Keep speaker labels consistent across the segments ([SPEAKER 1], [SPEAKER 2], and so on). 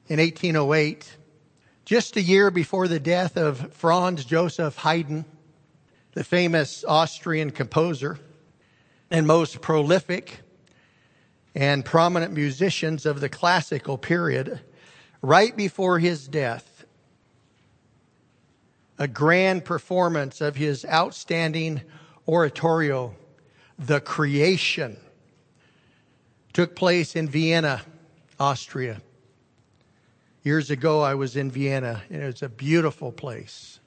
[SPEAKER 1] in 1808, just a year before the death of Franz Joseph Haydn, the famous Austrian composer and most prolific and prominent musicians of the classical period. Right before his death, a grand performance of his outstanding oratorio, The Creation, took place in Vienna, Austria. Years ago, I was in Vienna, and it was a beautiful place.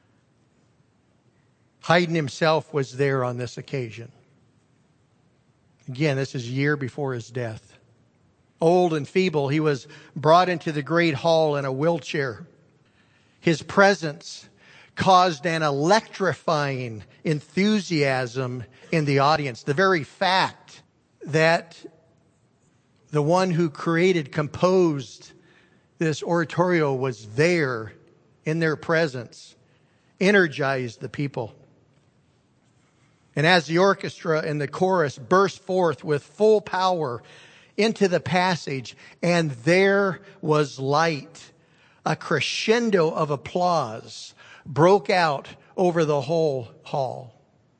[SPEAKER 1] Haydn himself was there on this occasion. Again, this is a year before his death. Old and feeble, he was brought into the great hall in a wheelchair. His presence caused an electrifying enthusiasm in the audience. The very fact that the one who composed this oratorio was there in their presence energized the people. And as the orchestra and the chorus burst forth with full power into the passage, and there was light, a crescendo of applause broke out over the whole hall.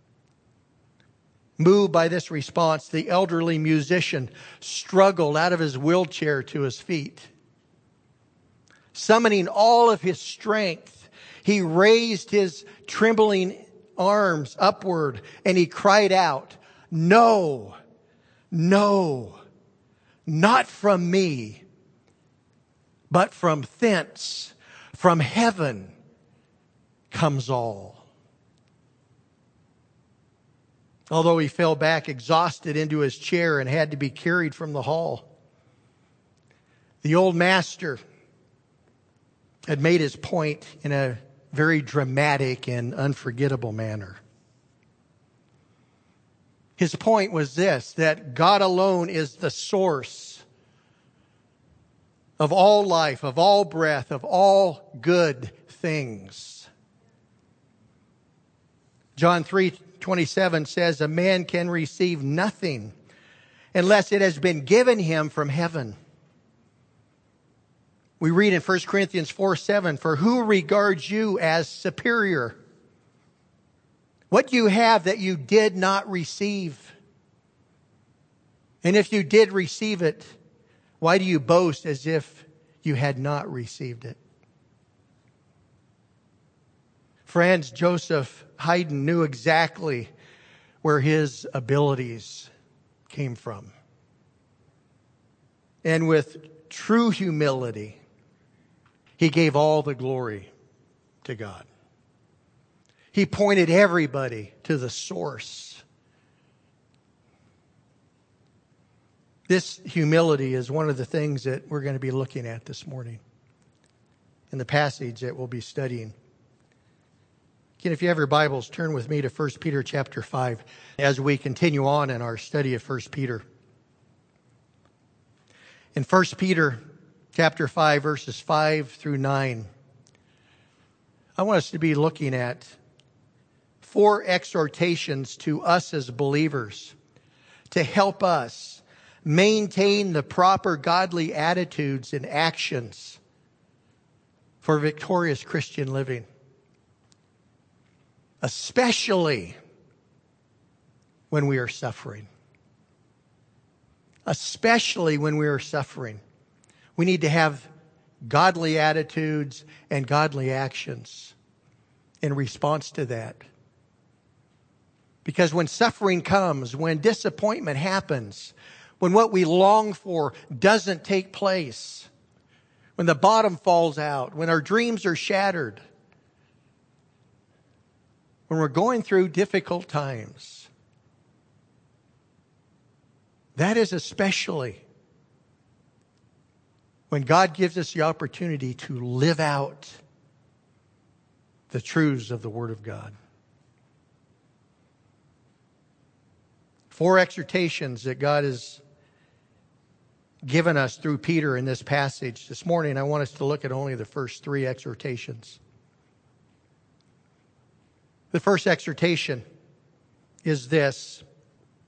[SPEAKER 1] Moved by this response, the elderly musician struggled out of his wheelchair to his feet. Summoning all of his strength, he raised his trembling arms upward and he cried out, "No, no, not from me, but from thence, from heaven comes all." Although he fell back exhausted into his chair and had to be carried from the hall, the old master had made his point in a very dramatic and unforgettable manner. His point was this, that God alone is the source of all life, of all breath, of all good things. John 3:27 says, "A man can receive nothing unless it has been given him from heaven." We read in 1 Corinthians 4:7, "For who regards you as superior? What do you have that you did not receive? And if you did receive it, why do you boast as if you had not received it?" Franz Joseph Haydn knew exactly where his abilities came from. And with true humility, he gave all the glory to God. He pointed everybody to the source. This humility is one of the things that we're going to be looking at this morning in the passage that we'll be studying. Again, if you have your Bibles, turn with me to 1 Peter chapter 5 as we continue on in our study of 1 Peter. In 1 Peter chapter 5, verses 5 through 9, I want us to be looking at 4 exhortations to us as believers to help us maintain the proper godly attitudes and actions for victorious Christian living. Especially when we are suffering. Especially when we are suffering. We need to have godly attitudes and godly actions in response to that. Because when suffering comes, when disappointment happens, when what we long for doesn't take place, when the bottom falls out, when our dreams are shattered, when we're going through difficult times, that is especially when God gives us the opportunity to live out the truths of the Word of God. 4 exhortations that God has given us through Peter in this passage. This morning, I want us to look at only the first 3 exhortations. The first exhortation is this: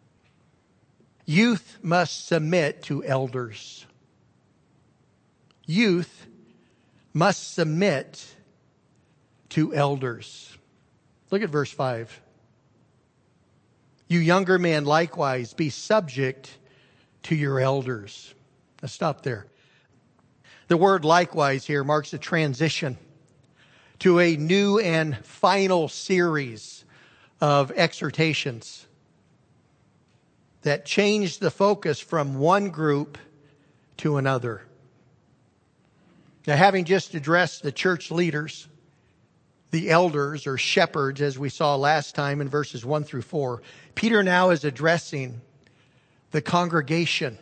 [SPEAKER 1] youth must submit to elders. youth must submit to elders. Look at verse 5. You younger men likewise be subject to your elders. Let's stop there. The word likewise here marks a transition to a new and final series of exhortations that change the focus from one group to another. Now, having just addressed the church leaders, the elders or shepherds, as we saw last time in verses 1 through 4, Peter now is addressing the congregation,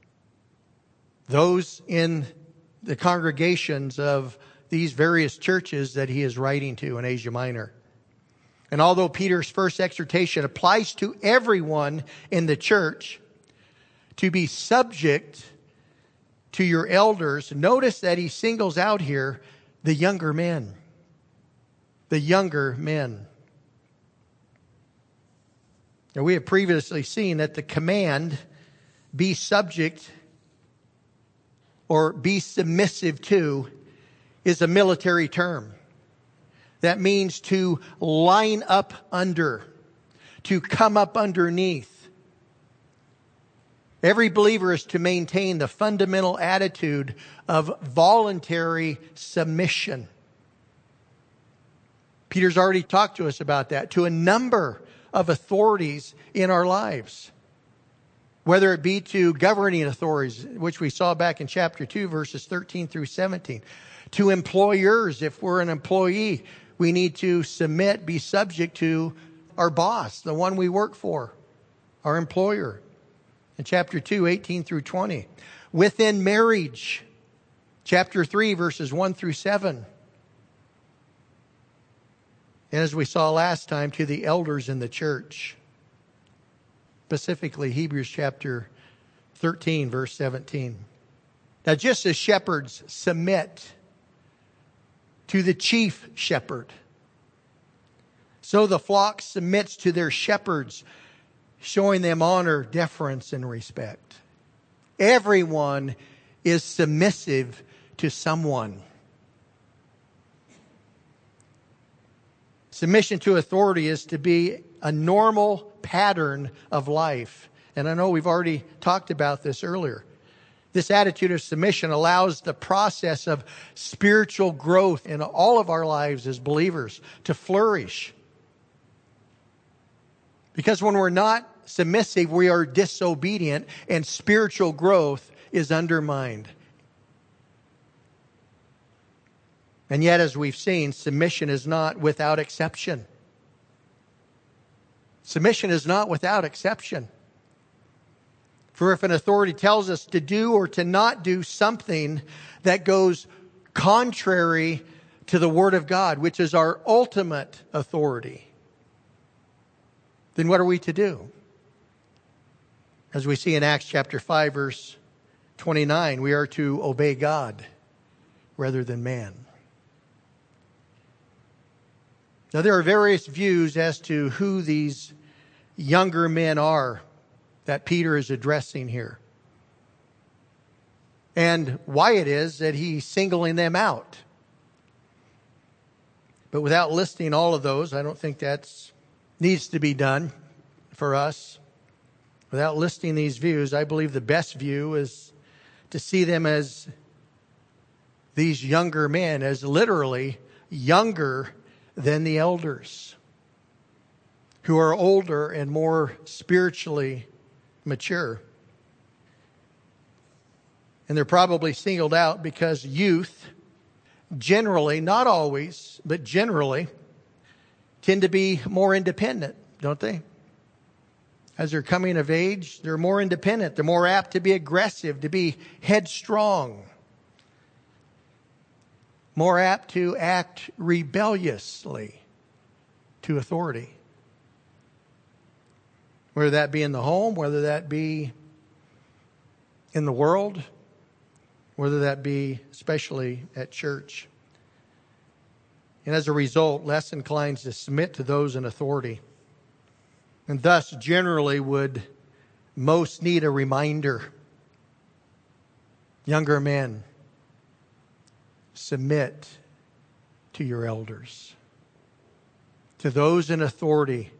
[SPEAKER 1] those in the congregations of these various churches that he is writing to in Asia Minor. And although Peter's first exhortation applies to everyone in the church to be subject to your elders, notice that he singles out here the younger men. The younger men. Now, we have previously seen that the command, be subject or be submissive to, is a military term. That means to line up under, to come up underneath. Every believer is to maintain the fundamental attitude of voluntary submission. Peter's already talked to us about that, to a number of authorities in our lives. Whether it be to governing authorities, which we saw back in chapter 2, verses 13 through 17. To employers, if we're an employee, we need to submit, be subject to our boss, the one we work for, our employer. In chapter 2, 18 through 20. Within marriage, chapter 3, verses 1 through 7. And as we saw last time, to the elders in the church. Specifically, Hebrews chapter 13, verse 17. Now, just as shepherds submit to the chief shepherd, so the flock submits to their shepherds, showing them honor, deference, and respect. Everyone is submissive to someone. Submission to authority is to be a normal pattern of life. And I know we've already talked about this earlier. This attitude of submission allows the process of spiritual growth in all of our lives as believers to flourish. Because when we're not submissive, we are disobedient, and spiritual growth is undermined. And yet, as we've seen, submission is not without exception. Submission is not without exception. For if an authority tells us to do or to not do something that goes contrary to the Word of God, which is our ultimate authority, then what are we to do? As we see in Acts chapter 5, verse 29, we are to obey God rather than man. Now, there are various views as to who these younger men are that Peter is addressing here, and why it is that he's singling them out. But without listing all of those, I don't think that needs to be done for us. Without listing these views, I believe the best view is to see them as these younger men, as literally younger than the elders, who are older and more spiritually mature. And they're probably singled out because youth generally, not always, but generally, tend to be more independent, don't they? As they're coming of age, they're more independent. They're more apt to be aggressive, to be headstrong. More apt to act rebelliously to authority. Whether that be in the home, whether that be in the world, whether that be especially at church. And as a result, less inclined to submit to those in authority. And thus, generally would most need a reminder. Younger men, submit to your elders, to those in authority,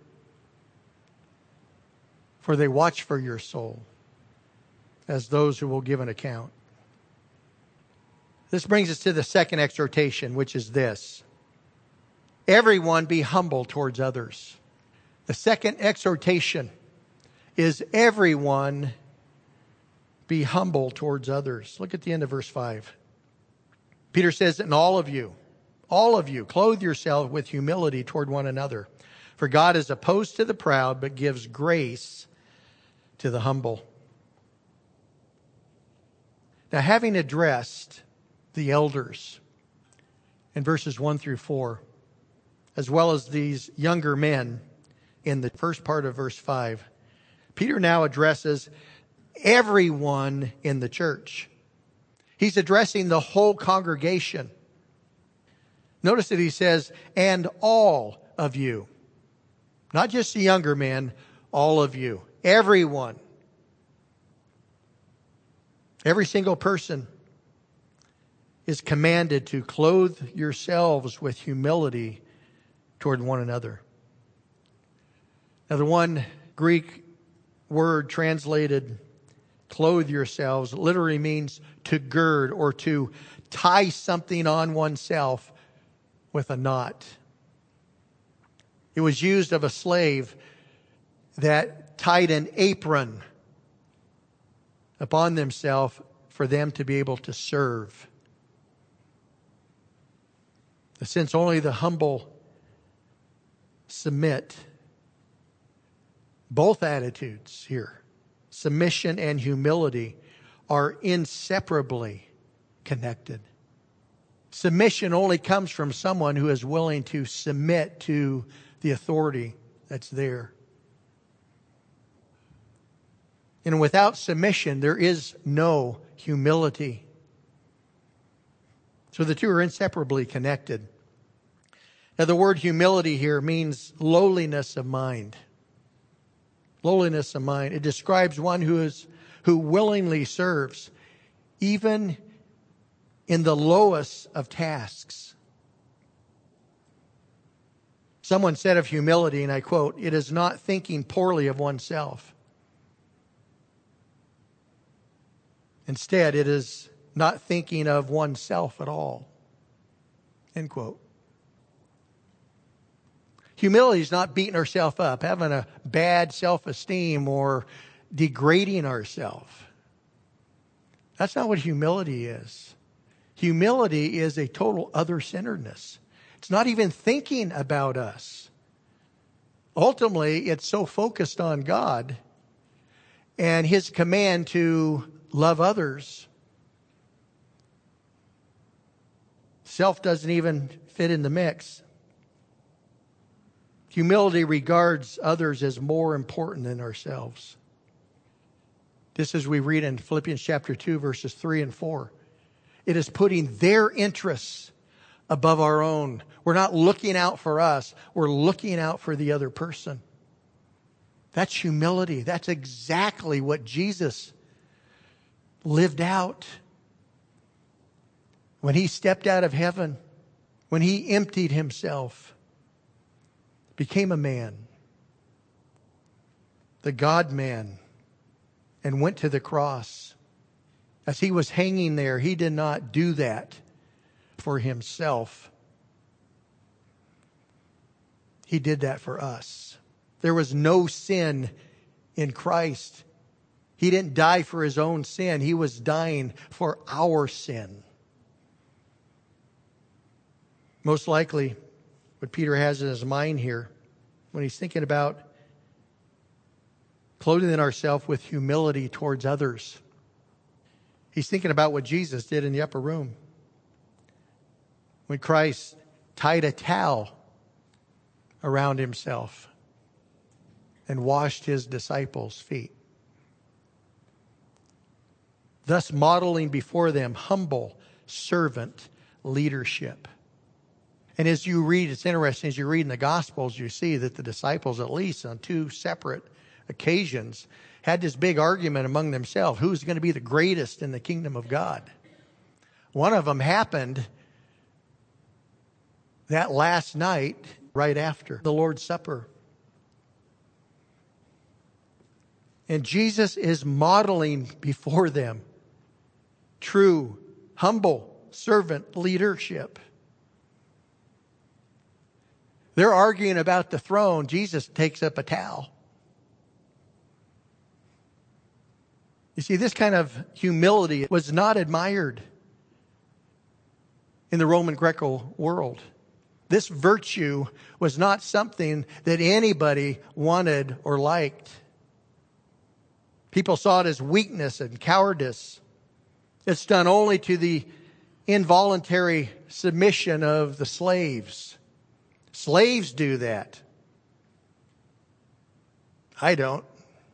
[SPEAKER 1] for they watch for your soul as those who will give an account. This brings us to the second exhortation, which is this: everyone be humble towards others. The second exhortation is everyone be humble towards others. Look at the end of verse 5. Peter says, and all of you, clothe yourself with humility toward one another. For God is opposed to the proud, but gives grace to the humble. Now, having addressed the elders in verses 1 through 4, as well as these younger men in the first part of verse 5, Peter now addresses everyone in the church. He's addressing the whole congregation. Notice that he says, and all of you. Not just the younger men, all of you. Everyone. Every single person is commanded to clothe yourselves with humility toward one another. Now, the one Greek word translated clothe yourselves literally means to gird or to tie something on oneself with a knot. It was used of a slave that tied an apron upon themselves for them to be able to serve. Since only the humble submit, both attitudes here, submission and humility, are inseparably connected. Submission only comes from someone who is willing to submit to the authority that's there. And without submission, there is no humility. So the two are inseparably connected. Now, the word humility here means lowliness of mind. Lowliness of mind. It describes one who willingly serves, even in the lowest of tasks. Someone said of humility, and I quote, "It is not thinking poorly of oneself. Instead, it is not thinking of oneself at all." End quote. Humility is not beating ourselves up, having a bad self-esteem, or degrading ourselves. That's not what humility is. Humility is a total other-centeredness. It's not even thinking about us. Ultimately, it's so focused on God and His command to love others. Self doesn't even fit in the mix. Humility regards others as more important than ourselves. Just as we read in Philippians chapter 2, verses 3 and 4. It is putting their interests above our own. We're not looking out for us. We're looking out for the other person. That's humility. That's exactly what Jesus lived out. When He stepped out of heaven, when He emptied Himself, became a man, the God-man, and went to the cross. As He was hanging there, He did not do that for Himself. He did that for us. There was no sin in Christ. He didn't die for His own sin. He was dying for our sin. Most likely, what Peter has in his mind here, when he's thinking about clothing ourselves with humility towards others, he's thinking about what Jesus did in the upper room. When Christ tied a towel around Himself and washed His disciples' feet, thus modeling before them humble servant leadership. And as you read, it's interesting, as you read in the Gospels, you see that the disciples, at least on two separate occasions, had this big argument among themselves. Who's going to be the greatest in the kingdom of God? One of them happened that last night right after the Lord's Supper. And Jesus is modeling before them true, humble servant leadership. They're arguing about the throne. Jesus takes up a towel. You see, this kind of humility was not admired in the Roman Greco world. This virtue was not something that anybody wanted or liked. People saw it as weakness and cowardice. It's done only to the involuntary submission of the slaves. Slaves do that. I don't.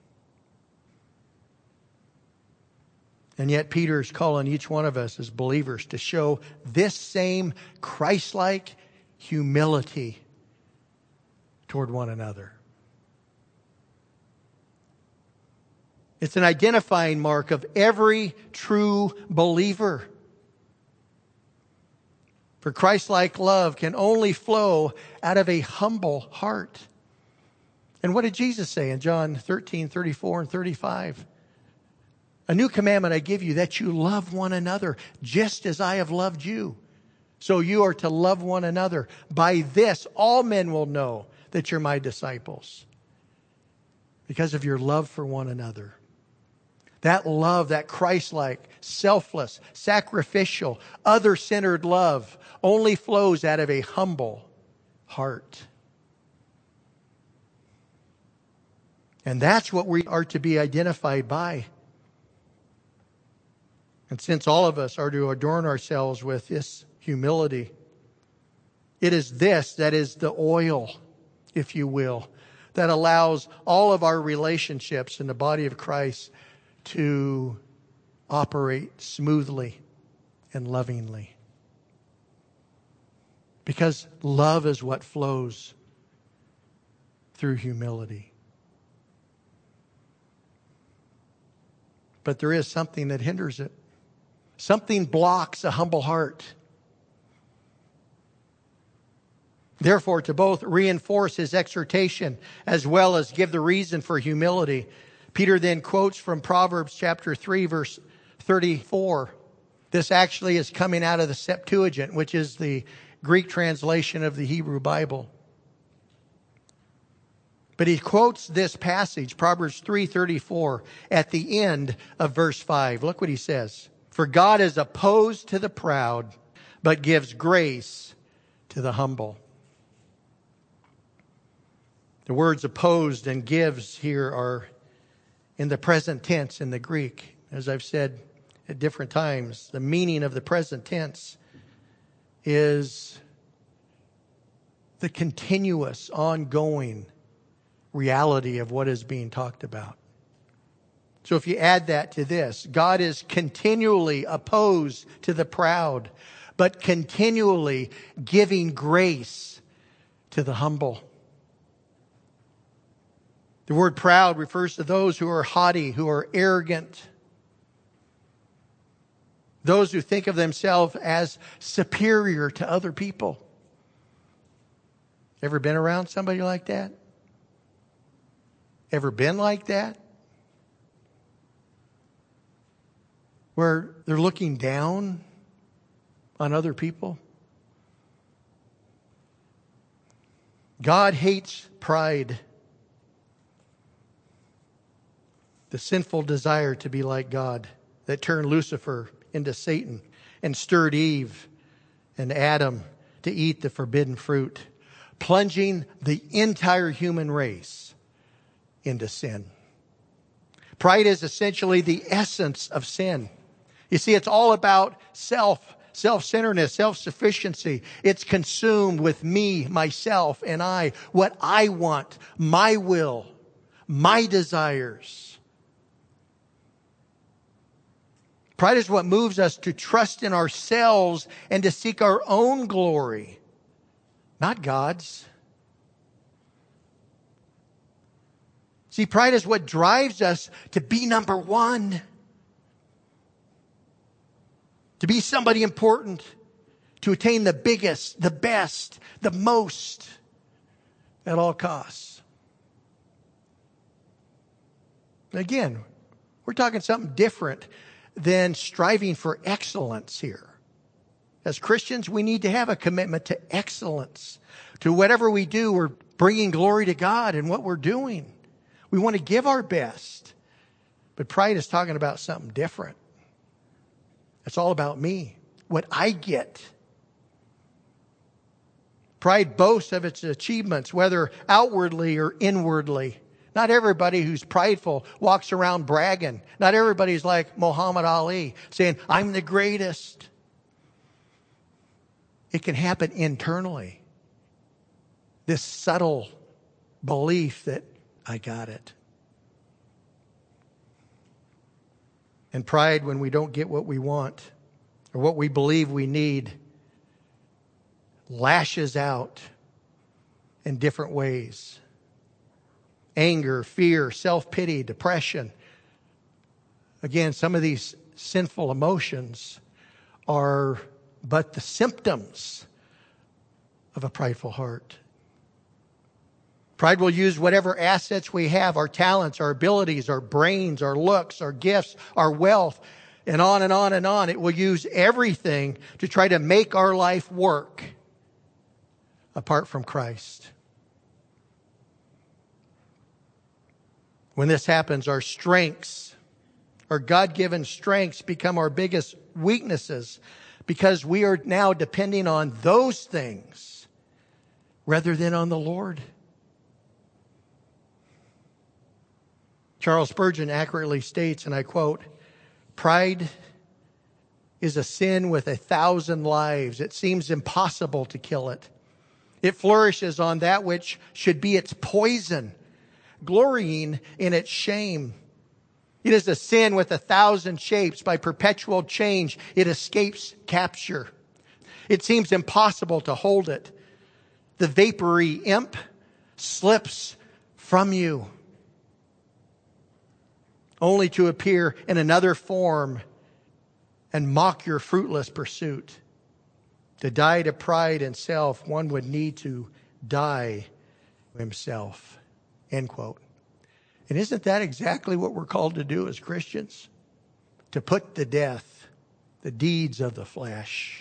[SPEAKER 1] And yet Peter's calling each one of us as believers to show this same Christ-like humility toward one another. It's an identifying mark of every true believer. For Christ-like love can only flow out of a humble heart. And what did Jesus say in John 13:34 and 35? A new commandment I give you, that you love one another, just as I have loved you. So you are to love one another. By this, all men will know that you're my disciples, because of your love for one another. That love, that Christ-like, selfless, sacrificial, other-centered love only flows out of a humble heart. And that's what we are to be identified by. And since all of us are to adorn ourselves with this humility, it is this that is the oil, if you will, that allows all of our relationships in the body of Christ to operate smoothly and lovingly. Because love is what flows through humility. But there is something that hinders it. Something blocks a humble heart. Therefore, to both reinforce his exhortation as well as give the reason for humility, Peter then quotes from Proverbs chapter 3, verse 34. This actually is coming out of the Septuagint, which is the Greek translation of the Hebrew Bible. But he quotes this passage, Proverbs 3:34, at the end of verse 5. Look what he says. For God is opposed to the proud, but gives grace to the humble. The words opposed and gives here are in the present tense in the Greek. As I've said at different times, the meaning of the present tense is the continuous, ongoing reality of what is being talked about. So if you add that to this, God is continually opposed to the proud, but continually giving grace to the humble. The word proud refers to those who are haughty, who are arrogant, those who think of themselves as superior to other people. Ever been around somebody like that? Ever been like that? Where they're looking down on other people? God hates pride. The sinful desire to be like God that turned Lucifer into Satan and stirred Eve and Adam to eat the forbidden fruit, plunging the entire human race into sin. Pride is essentially the essence of sin. You see, it's all about self-centeredness, self-sufficiency. It's consumed with me, myself, and I, what I want, my will, my desires. Pride is what moves us to trust in ourselves and to seek our own glory, not God's. See, pride is what drives us to be number one, to be somebody important, to attain the biggest, the best, the most at all costs. Again, we're talking something different than striving for excellence here. As Christians, we need to have a commitment to excellence. To whatever we do, we're bringing glory to God in what we're doing. We want to give our best. But pride is talking about something different. It's all about me, what I get. Pride boasts of its achievements, whether outwardly or inwardly. Not everybody who's prideful walks around bragging. Not everybody's like Muhammad Ali, saying, I'm the greatest. It can happen internally. This subtle belief that I got it. And pride, when we don't get what we want or what we believe we need, lashes out in different ways. Anger, fear, self-pity, depression. Again, some of these sinful emotions are but the symptoms of a prideful heart. Pride will use whatever assets we have, our talents, our abilities, our brains, our looks, our gifts, our wealth, and on and on and on. It will use everything to try to make our life work apart from Christ. When this happens, our strengths, our God-given strengths, become our biggest weaknesses because we are now depending on those things rather than on the Lord. Charles Spurgeon accurately states, and I quote, "Pride is a sin with 1,000 lives. It seems impossible to kill it. It flourishes on that which should be its poison, glorying in its shame. It is a sin with 1,000 shapes. By perpetual change, it escapes capture. It seems impossible to hold it. The vapory imp slips from you, only to appear in another form and mock your fruitless pursuit. To die to pride and self, one would need to die himself." End quote. And isn't that exactly what we're called to do as Christians? To put to death the deeds of the flesh.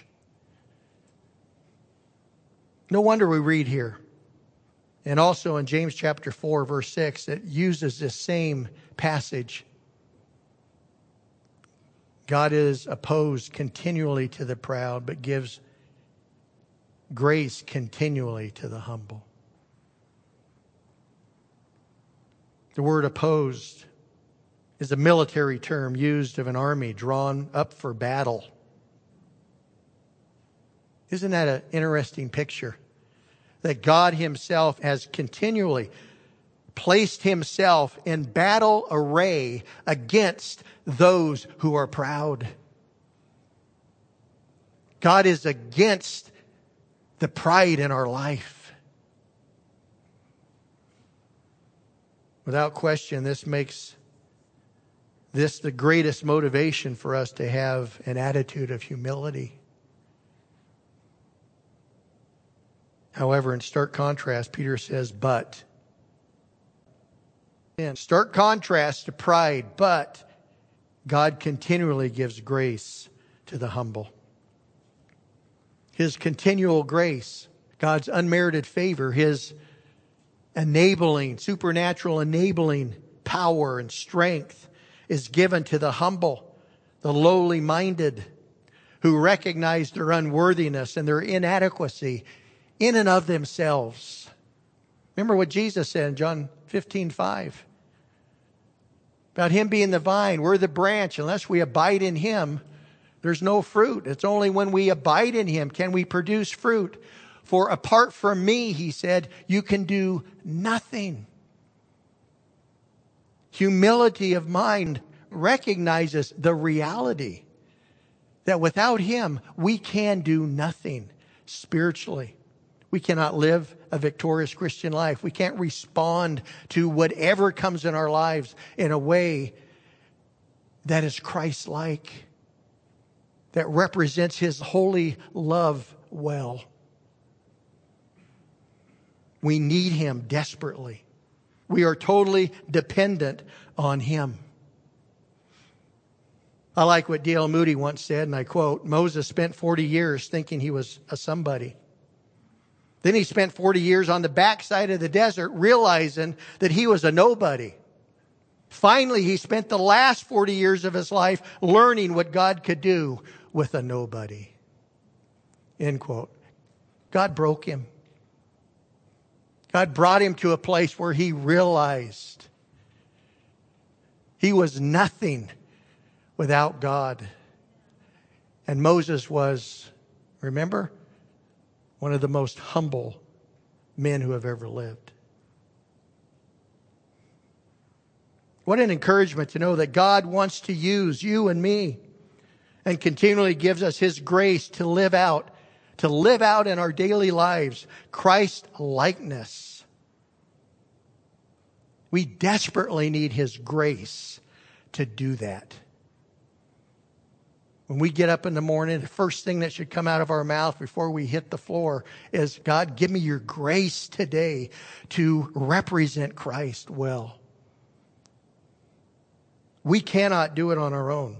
[SPEAKER 1] No wonder we read here, and also in James chapter 4, verse 6, that uses this same passage. God is opposed continually to the proud, but gives grace continually to the humble. The word opposed is a military term used of an army drawn up for battle. Isn't that an interesting picture? That God himself has continually placed himself in battle array against those who are proud. God is against the pride in our life. Without question, this makes this the greatest motivation for us to have an attitude of humility. However, in stark contrast, Peter says, but. In stark contrast to pride, but God continually gives grace to the humble. His continual grace, God's unmerited favor, His enabling, supernatural enabling power and strength is given to the humble, the lowly minded, who recognize their unworthiness and their inadequacy in and of themselves. Remember what Jesus said in John 15:5 about Him being the vine, we're the branch. Unless we abide in Him, there's no fruit. It's only when we abide in Him can we produce fruit. For apart from me, He said, you can do nothing. Humility of mind recognizes the reality that without Him, we can do nothing spiritually. We cannot live a victorious Christian life. We can't respond to whatever comes in our lives in a way that is Christ-like, that represents His holy love well. We need Him desperately. We are totally dependent on Him. I like what D.L. Moody once said, and I quote, Moses spent 40 years thinking he was a somebody. Then he spent 40 years on the backside of the desert realizing that he was a nobody. Finally, he spent the last 40 years of his life learning what God could do with a nobody. End quote. God broke him. God brought him to a place where he realized he was nothing without God. And Moses was, remember, one of the most humble men who have ever lived. What an encouragement to know that God wants to use you and me and continually gives us His grace to live out in our daily lives Christ likeness. We desperately need His grace to do that. When we get up in the morning, the first thing that should come out of our mouth before we hit the floor is, God, give me your grace today to represent Christ well. We cannot do it on our own.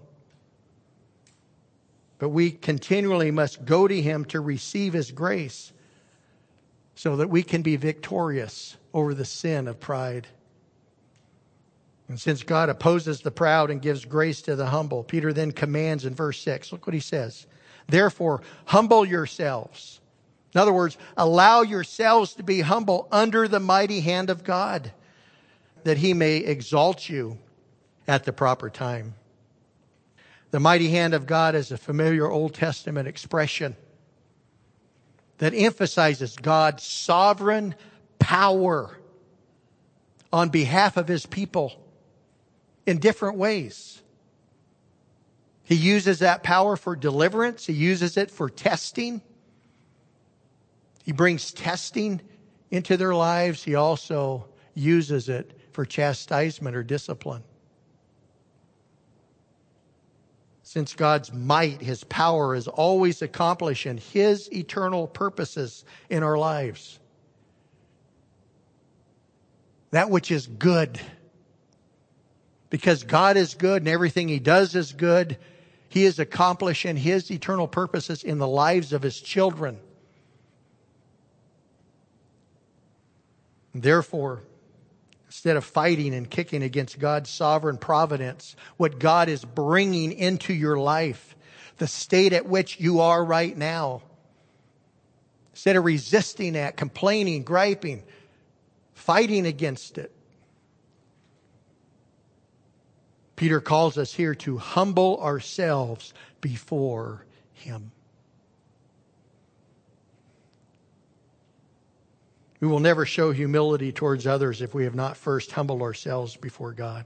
[SPEAKER 1] But we continually must go to Him to receive His grace so that we can be victorious over the sin of pride. And since God opposes the proud and gives grace to the humble, Peter then commands in verse 6. Look what he says. Therefore, humble yourselves. In other words, allow yourselves to be humble under the mighty hand of God, that He may exalt you at the proper time. The mighty hand of God is a familiar Old Testament expression that emphasizes God's sovereign power on behalf of His people in different ways. He uses that power for deliverance. He uses it for testing. He brings testing into their lives. He also uses it for chastisement or discipline. Since God's might, His power is always accomplishing His eternal purposes in our lives. That which is good. Because God is good and everything He does is good, He is accomplishing His eternal purposes in the lives of His children. Therefore, instead of fighting and kicking against God's sovereign providence, what God is bringing into your life, the state at which you are right now, instead of resisting that, complaining, griping, fighting against it, Peter calls us here to humble ourselves before Him. We will never show humility towards others if we have not first humbled ourselves before God.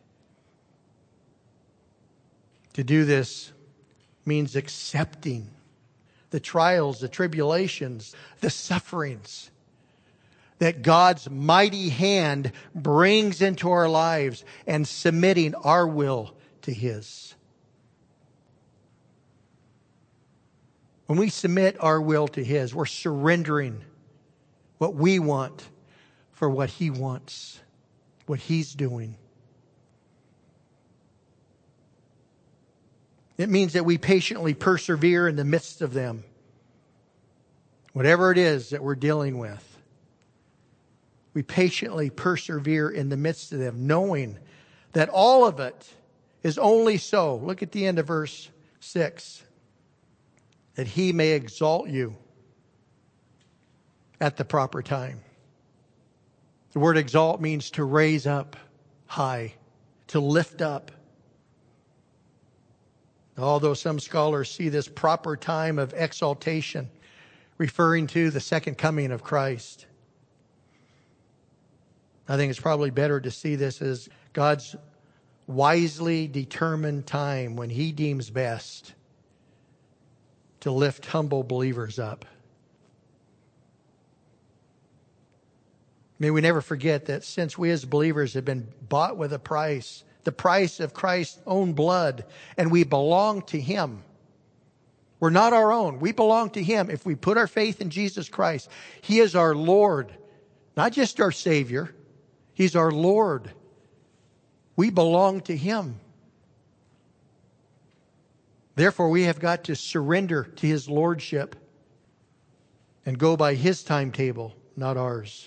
[SPEAKER 1] To do this means accepting the trials, the tribulations, the sufferings that God's mighty hand brings into our lives and submitting our will to His. When we submit our will to His, we're surrendering what we want for what He wants, what He's doing. It means that we patiently persevere in the midst of them. Whatever it is that we're dealing with. We patiently persevere in the midst of them, knowing that all of it is only so. Look at the end of verse 6. That He may exalt you at the proper time. The word exalt means to raise up high, to lift up. Although some scholars see this proper time of exaltation referring to the second coming of Christ, I think it's probably better to see this as God's wisely determined time when He deems best to lift humble believers up. May we never forget that since we as believers have been bought with a price, the price of Christ's own blood, and we belong to Him, We're not our own. We belong to Him. If we put our faith in Jesus Christ, He is our Lord, not just our Savior. He's our Lord. We belong to Him. Therefore, we have got to surrender to His Lordship and go by His timetable, not ours.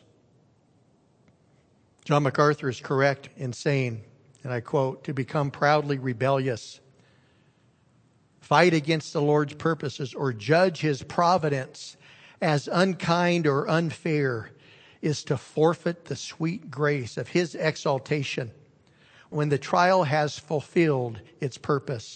[SPEAKER 1] John MacArthur is correct in saying, and I quote, "To become proudly rebellious, fight against the Lord's purposes, or judge His providence as unkind or unfair is to forfeit the sweet grace of His exaltation when the trial has fulfilled its purpose."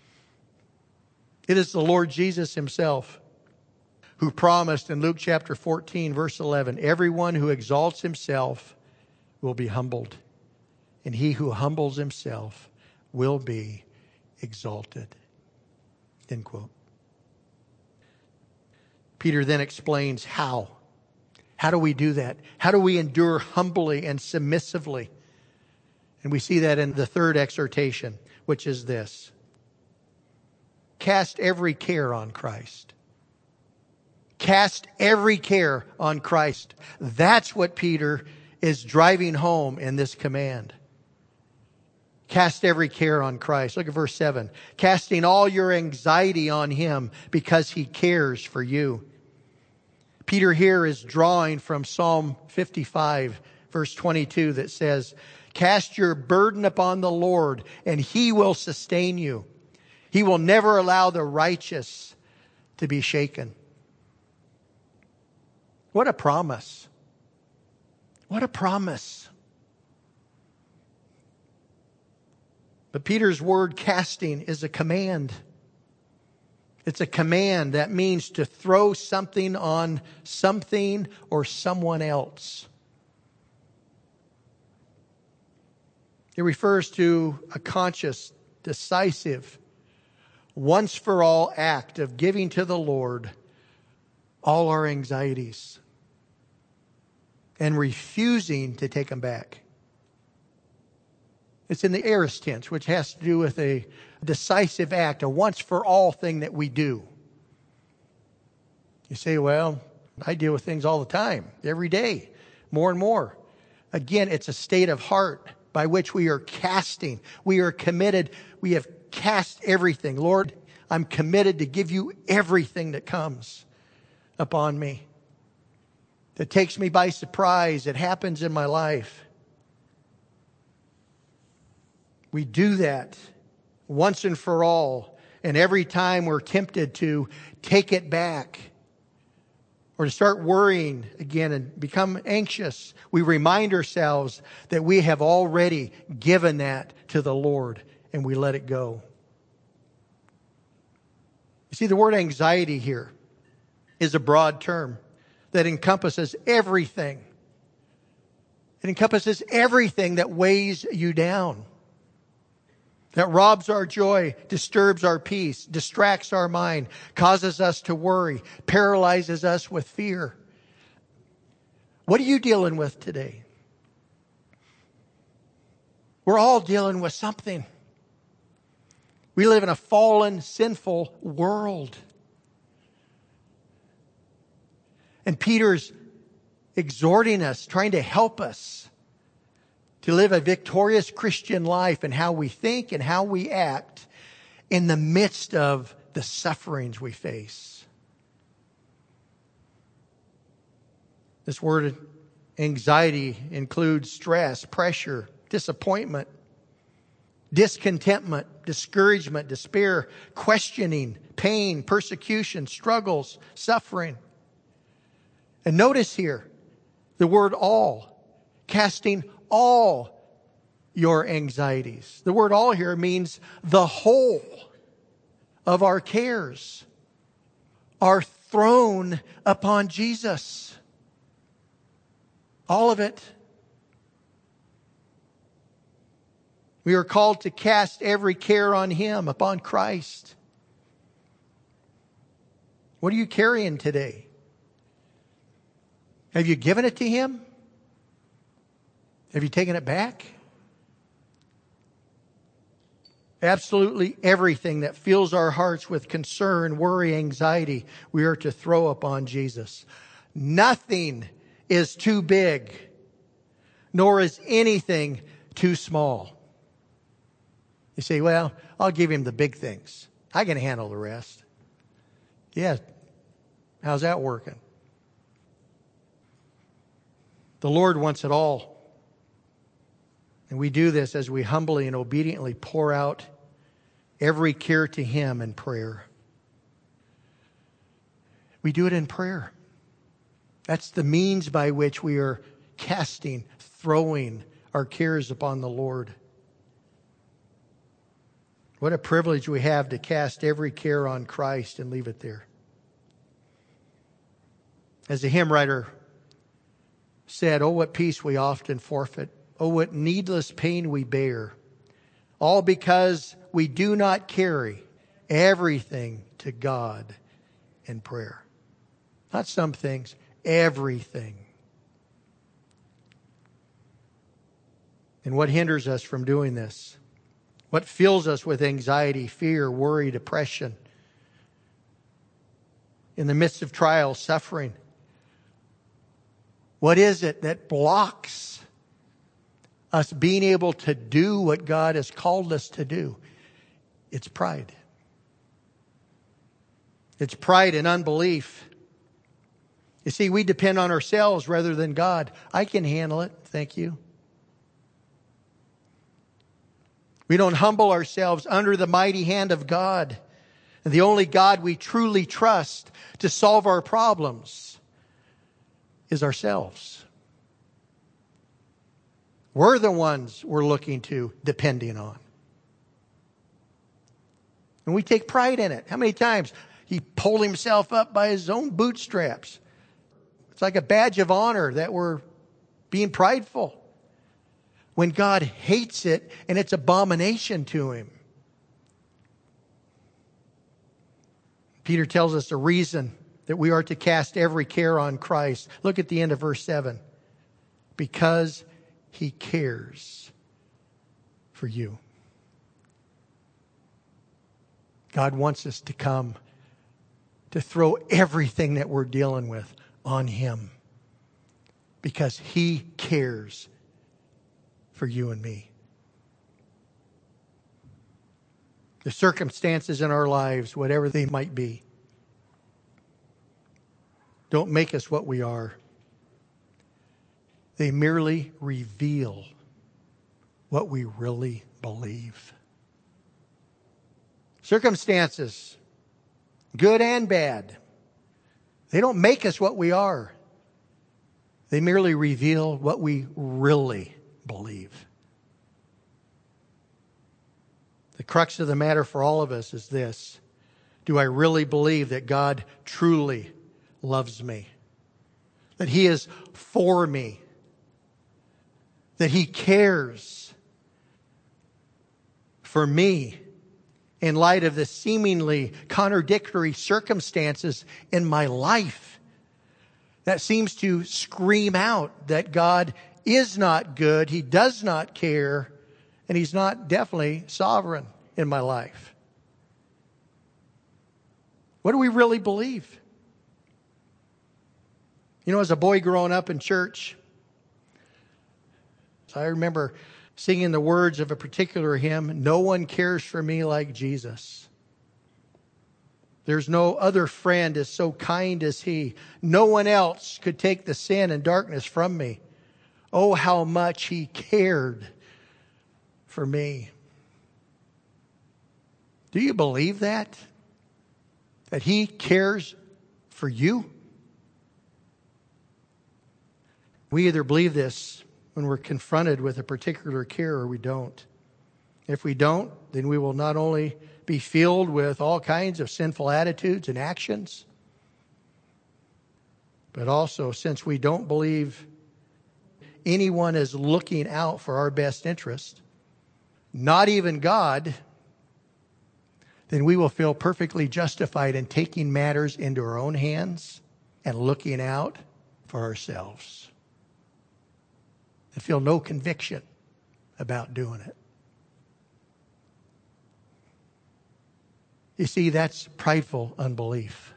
[SPEAKER 1] It is the Lord Jesus Himself who promised in Luke chapter 14, verse 11, "Everyone who exalts himself will be humbled, and he who humbles himself will be exalted." End quote. Peter then explains how. How do we do that? How do we endure humbly and submissively? And we see that in the third exhortation, which is this: cast every care on Christ. Cast every care on Christ. That's what Peter is driving home in this command. Cast every care on Christ. Look at verse 7. Casting all your anxiety on Him because He cares for you. Peter here is drawing from Psalm 55, verse 22, that says, "Cast your burden upon the Lord, and He will sustain you. He will never allow the righteous to be shaken." What a promise. What a promise. But Peter's word casting is a command. It's a command that means to throw something on something or someone else. It refers to a conscious, decisive, once-for-all act of giving to the Lord all our anxieties and refusing to take them back. It's in the aorist tense, which has to do with a decisive act, a once-for-all thing that we do. You say, well, I deal with things all the time, every day, more and more. Again, it's a state of heart by which we are casting. We are committed. We have cast everything. Lord, I'm committed to give you everything that comes upon me, that takes me by surprise, that happens in my life. We do that once and for all. And every time we're tempted to take it back or to start worrying again and become anxious, we remind ourselves that we have already given that to the Lord and we let it go. You see, the word anxiety here is a broad term that encompasses everything. It encompasses everything that weighs you down, that robs our joy, disturbs our peace, distracts our mind, causes us to worry, paralyzes us with fear. What are you dealing with today? We're all dealing with something. We live in a fallen, sinful world. And Peter's exhorting us, trying to help us to live a victorious Christian life in how we think and how we act in the midst of the sufferings we face. This word anxiety includes stress, pressure, disappointment, discontentment, discouragement, despair, questioning, pain, persecution, struggles, suffering. And notice here the word all, casting all your anxieties. The word all here means the whole of our cares are thrown upon Jesus. All of it. We are called to cast every care on Him, upon Christ. What are you carrying today? Have you given it to Him? Have you taken it back? Absolutely everything that fills our hearts with concern, worry, anxiety, we are to throw upon Jesus. Nothing is too big, nor is anything too small. You say, well, I'll give him the big things. I can handle the rest. Yeah. How's that working? The Lord wants it all. And we do this as we humbly and obediently pour out every care to Him in prayer. We do it in prayer. That's the means by which we are casting, throwing our cares upon the Lord. What a privilege we have to cast every care on Christ and leave it there. As the hymn writer said, "Oh, what peace we often forfeit. Oh, what needless pain we bear. All because we do not carry everything to God in prayer." Not some things, everything. And what hinders us from doing this? What fills us with anxiety, fear, worry, depression? In the midst of trial, suffering, what is it that blocks us being able to do what God has called us to do? It's pride. It's pride and unbelief. You see, we depend on ourselves rather than God. I can handle it, thank you. We don't humble ourselves under the mighty hand of God. And the only God we truly trust to solve our problems is ourselves. We're the ones we're looking to, depending on. And we take pride in it. How many times he pulled himself up by his own bootstraps? It's like a badge of honor that we're being prideful, when God hates it and it's abomination to Him. Peter tells us the reason that we are to cast every care on Christ. Look at the end of verse 7. Because He cares for you. God wants us to come to throw everything that we're dealing with on Him, because He cares for you and me. The circumstances in our lives, whatever they might be, don't make us what we are. They merely reveal what we really believe. Circumstances, good and bad, they don't make us what we are. They merely reveal what we really believe. The crux of the matter for all of us is this: do I really believe that God truly loves me? That He is for me? That He cares for me in light of the seemingly contradictory circumstances in my life that seems to scream out that God is not good, He does not care, and He's not definitely sovereign in my life? What do we really believe? You know, as a boy growing up in church, so I remember singing the words of a particular hymn, "No one cares for me like Jesus. There's no other friend as so kind as He. No one else could take the sin and darkness from me. Oh, how much He cared for me." Do you believe that? That He cares for you? We either believe this when we're confronted with a particular care, or we don't. If we don't, then we will not only be filled with all kinds of sinful attitudes and actions, but also, since we don't believe anyone is looking out for our best interest, not even God, then we will feel perfectly justified in taking matters into our own hands and looking out for ourselves, and feel no conviction about doing it. You see, that's prideful unbelief.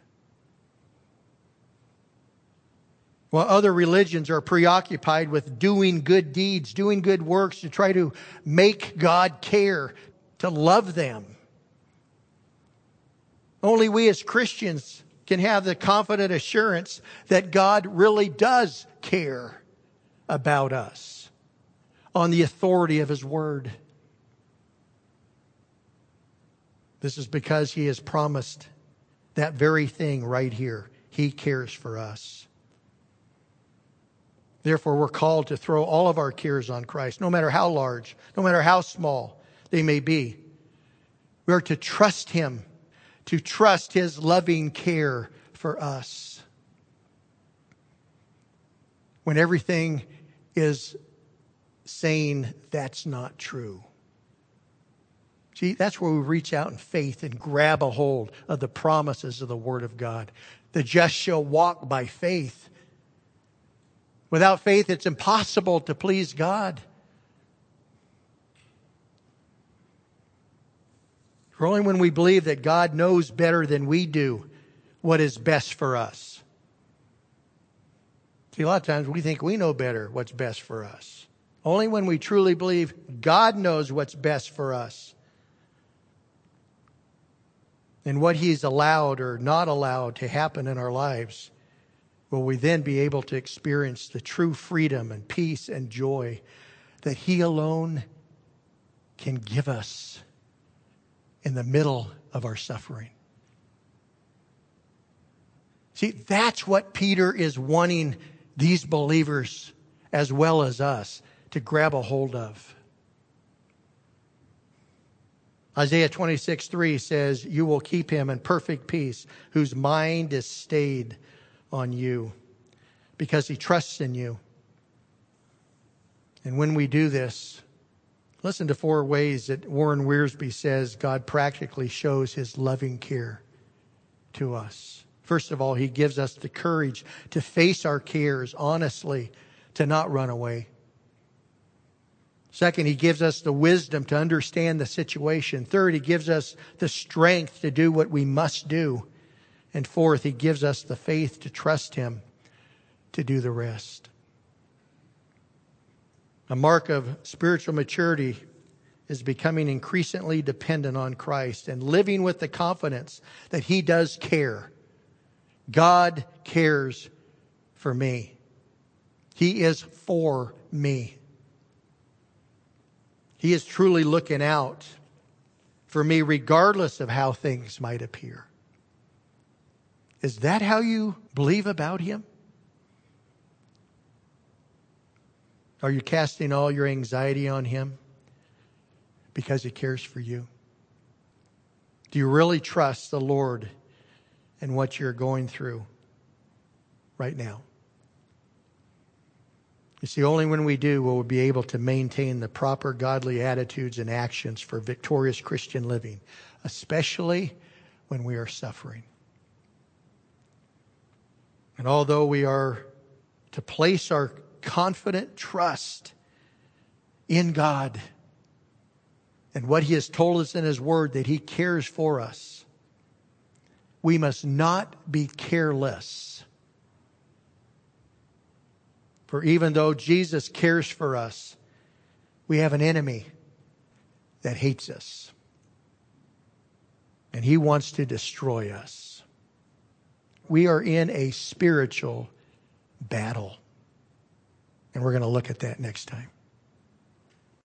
[SPEAKER 1] While other religions are preoccupied with doing good deeds, doing good works to try to make God care, to love them. Only we as Christians can have the confident assurance that God really does care about us on the authority of His Word. This is because He has promised that very thing right here. He cares for us. Therefore, we're called to throw all of our cares on Christ, no matter how large, no matter how small they may be. We are to trust Him, to trust His loving care for us. When everything is saying that's not true. See, that's where we reach out in faith and grab a hold of the promises of the Word of God. The just shall walk by faith. Without faith, it's impossible to please God. For only when we believe that God knows better than we do what is best for us. See, a lot of times we think we know better what's best for us. Only when we truly believe God knows what's best for us and what He's allowed or not allowed to happen in our lives, will we then be able to experience the true freedom and peace and joy that He alone can give us in the middle of our suffering. See, that's what Peter is wanting these believers as well as us to grab a hold of. Isaiah 26:3 says, "You will keep him in perfect peace, whose mind is stayed on you, because he trusts in you." And when we do this, listen to 4 ways that Warren Wiersbe says God practically shows His loving care to us. First of all, He gives us the courage to face our cares honestly, to not run away. Second, He gives us the wisdom to understand the situation. Third, He gives us the strength to do what we must do. And fourth, He gives us the faith to trust Him to do the rest. A mark of spiritual maturity is becoming increasingly dependent on Christ and living with the confidence that He does care. God cares for me. He is for me. He is truly looking out for me regardless of how things might appear. Is that how you believe about Him? Are you casting all your anxiety on Him because He cares for you? Do you really trust the Lord in what you're going through right now? You see, only when we do will we be able to maintain the proper godly attitudes and actions for victorious Christian living, especially when we are suffering. And although we are to place our confident trust in God and what He has told us in His Word that He cares for us, we must not be careless. For even though Jesus cares for us, we have an enemy that hates us. And he wants to destroy us. We are in a spiritual battle. And we're going to look at that next time.